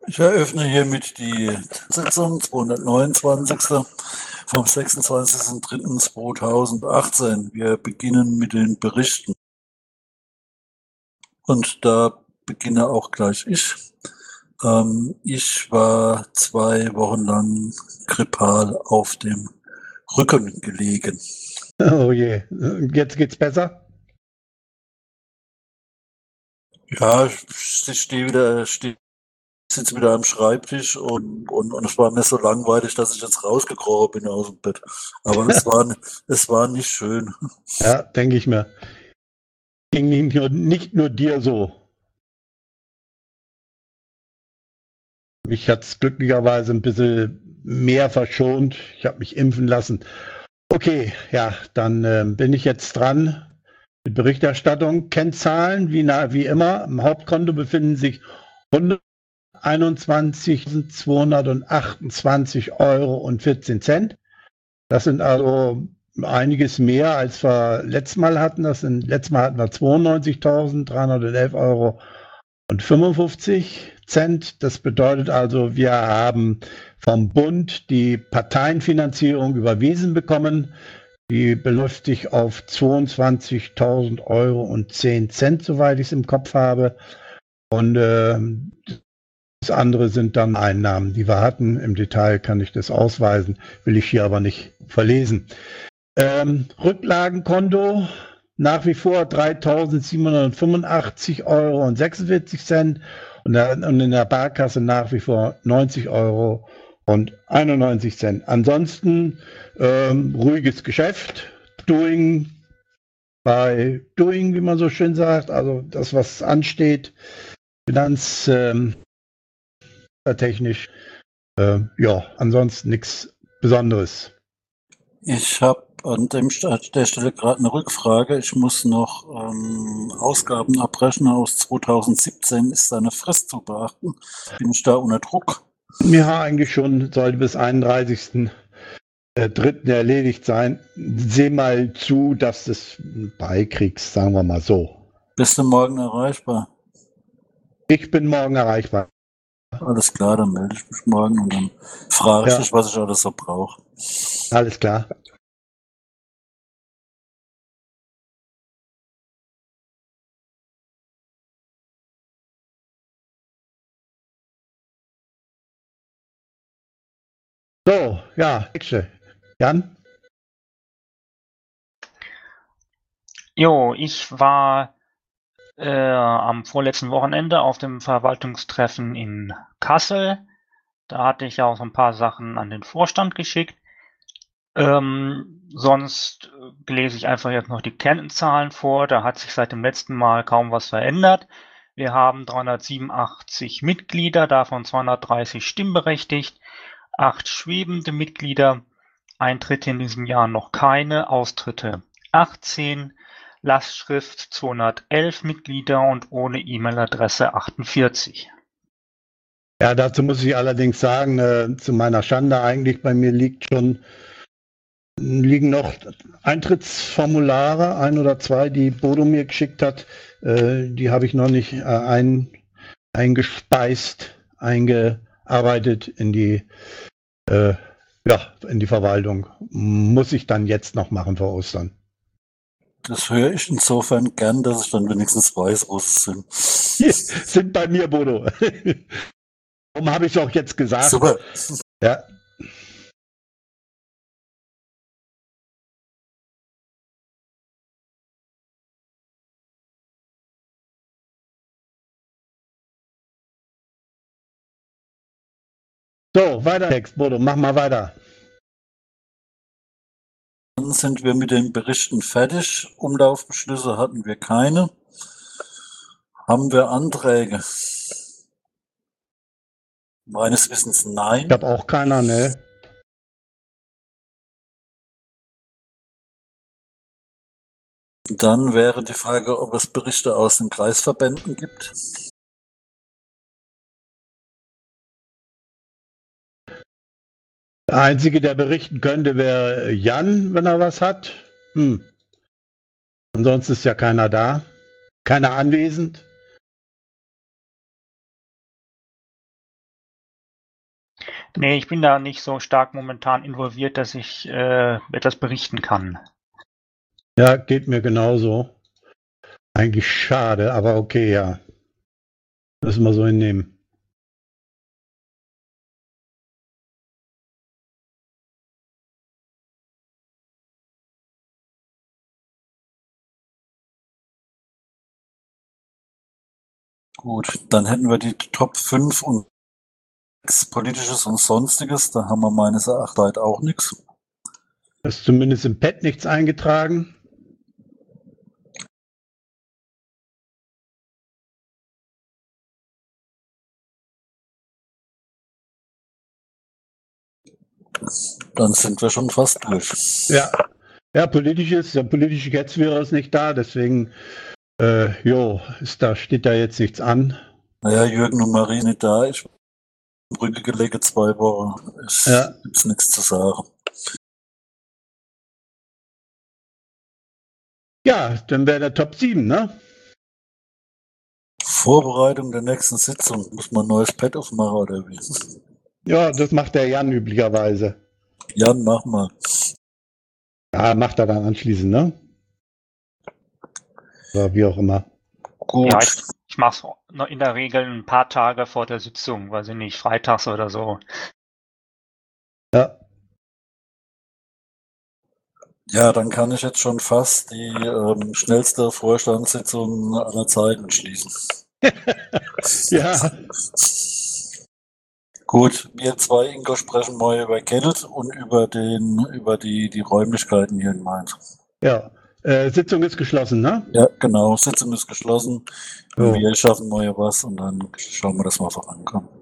Ich eröffne hiermit die Sitzung 229. vom 26.03.2018. Wir beginnen mit den Berichten. Und da beginne auch gleich ich. Ich war 2 Wochen lang grippal auf dem Rücken gelegen. Oh je, jetzt geht's besser? Ja, ich sitze wieder am Schreibtisch und es war mir so langweilig, dass ich jetzt rausgekrochen bin aus dem Bett. Aber es war nicht schön. Ja, denke ich mir. Ging nicht nur dir so. Mich hat's glücklicherweise ein bisschen mehr verschont. Ich habe mich impfen lassen. Okay, ja, dann bin ich jetzt dran mit Berichterstattung. Kennzahlen, wie immer. Im Hauptkonto befinden sich 121.228,14 €. Das sind also einiges mehr, als wir letztes Mal hatten. Letztes Mal hatten wir 92.311,55 €. Das bedeutet also, wir haben vom Bund die Parteienfinanzierung überwiesen bekommen. Die beläuft sich auf 22.000,10 €, soweit ich es im Kopf habe. Und das andere sind dann Einnahmen, die wir hatten. Im Detail kann ich das ausweisen, will ich hier aber nicht verlesen. Rücklagenkonto nach wie vor 3.785,46 € und in der Barkasse nach wie vor 90,91 €. Ansonsten ruhiges Geschäft, doing by doing, wie man so schön sagt, also das, was ansteht, finanztechnisch, ja, ansonsten nichts Besonderes. Ich habe an der Stelle gerade eine Rückfrage. Ich muss noch Ausgaben abbrechen aus 2017. Ist da eine Frist zu beachten? Bin ich da unter Druck? Ja, eigentlich schon, sollte bis 31.03. erledigt sein. Seh mal zu, dass du es beikriegst, sagen wir mal so. Bist du morgen erreichbar? Ich bin morgen erreichbar. Alles klar, dann melde ich mich morgen und dann frage ich Ja, dich, was ich alles so brauche. alles klar. So, ja, Jan? Jo, ich war am vorletzten Wochenende auf dem Verwaltungstreffen in Kassel. Da hatte ich auch so ein paar Sachen an den Vorstand geschickt. Sonst lese ich einfach jetzt noch die Kennzahlen vor. Da hat sich seit dem letzten Mal kaum was verändert. Wir haben 387 Mitglieder, davon 230 stimmberechtigt, 8 schwebende Mitglieder, Eintritte in diesem Jahr noch keine, Austritte 18, Lastschrift 211 Mitglieder und ohne E-Mail-Adresse 48. Ja, dazu muss ich allerdings sagen, zu meiner Schande eigentlich, bei mir liegen noch Eintrittsformulare, 1 oder 2, die Bodo mir geschickt hat. Die habe ich noch nicht eingearbeitet in die Verwaltung. Muss ich dann jetzt noch machen vor Ostern. Das höre ich insofern gern, dass ich dann wenigstens weiß, wo es sind. Hier sind bei mir, Bodo. Warum habe ich es auch jetzt gesagt? Super. Ja. So, weiter Text, Bodo, mach mal weiter. Dann sind wir mit den Berichten fertig. Umlaufbeschlüsse hatten wir keine. Haben wir Anträge? Meines Wissens nein. Ich habe auch keiner, ne? Dann wäre die Frage, ob es Berichte aus den Kreisverbänden gibt. Der Einzige, der berichten könnte, wäre Jan, wenn er was hat. Ansonsten ist ja keiner da. Keiner anwesend. Nee, ich bin da nicht so stark momentan involviert, dass ich etwas berichten kann. Ja, geht mir genauso. Eigentlich schade, aber okay, ja. Müssen wir so hinnehmen. Gut, dann hätten wir die Top 5 und Politisches und Sonstiges. Da haben wir meines Erachtens halt auch nichts. Ist zumindest im Pad nichts eingetragen. Dann sind wir schon fast durch. Ja, ja, der politische Geschäftsführer ist nicht da, deswegen, steht da jetzt nichts an. Naja, Jürgen und Marie nicht da. Ich bin in Brücke gelegen 2 Wochen. Ja. Gibt's nichts zu sagen. Ja, dann wäre der Top 7, ne? Vorbereitung der nächsten Sitzung. Muss man ein neues Pad aufmachen oder wie? Ja, das macht der Jan üblicherweise. Jan, mach mal. Ja, macht er dann anschließend, ne? Oder wie auch immer. Gut. Ja, ich mache es in der Regel ein paar Tage vor der Sitzung, weiß ich nicht, freitags oder so. Ja. Ja, dann kann ich jetzt schon fast die schnellste Vorstandssitzung aller Zeiten schließen. Ja. Gut, wir zwei, Ingo, sprechen mal über Geld und über die Räumlichkeiten hier in Mainz. Ja. Sitzung ist geschlossen, ne? Ja, genau. Sitzung ist geschlossen. Jo. Wir schaffen mal was und dann schauen wir, dass wir vorankommen.